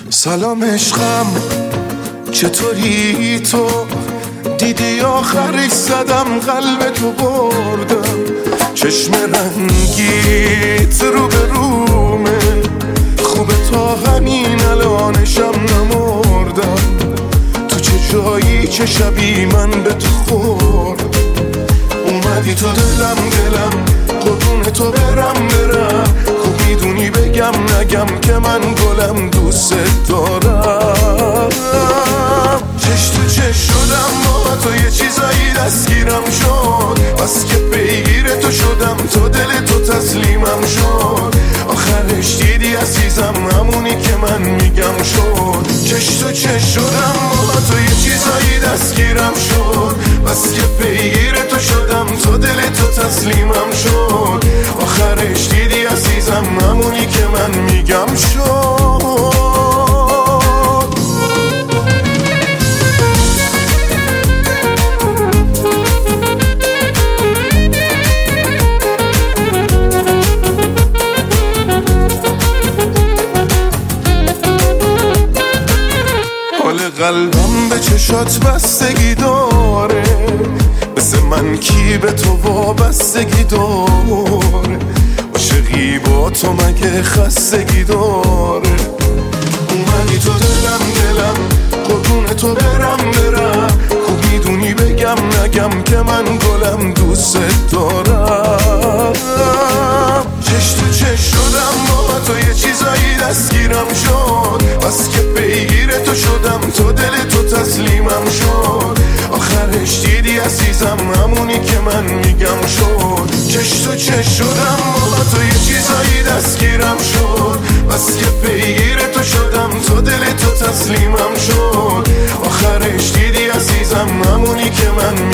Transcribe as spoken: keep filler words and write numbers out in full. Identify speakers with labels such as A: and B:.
A: سلام عشقم، چطوری تو؟ دیدی آخرش زدم قلب تو بردم، چشم رنگیت رو به رومه، خوبه تا همین الانشم نمردم. تو چه جایی چه شبی من به تو خورد، اومدی تو دلم دلم قربون تو برم برم. خوب میدونی بگم نگم که من گلم دوست دارم. چش تو چش شدم با تو یه چیزایی دستگیرم شد، بس که پیگیر تو شدم تو دل تو تسلیمم شد. آخرش دیدی عزیزم همونی که من میگم شد. چش تو چش شدم با تو یه چیزایی دستگیرم شد، بس که پیگیر تو شدم تو دل تو تسلیمم شد. آخرش دیدی عزیزم همونی که من میگم شد. قلبم به چشات بستگی داره، مثل من کی به تو وابستگی داره؟ عاشقی با تو مگه خستگی داره؟ اومدی تو دلم دلم قربون تو برم برم. خوب میدونی بگم نگم که من گلم دوست دارم. چش تو چش شدم با تو یه چیزایی دستگیرم شد، بس که پیگیر تو شدم تو دل تو تسلیمم شد. آخرش دیدی عزیزم همونی که من میگم شد. چش تو چش شدم با تو یه چیزایی دستگیرم شد، بس که پیگیر تو شدم تو دل تو تسلیمم شد. آخرش دیدی عزیزم همونی که من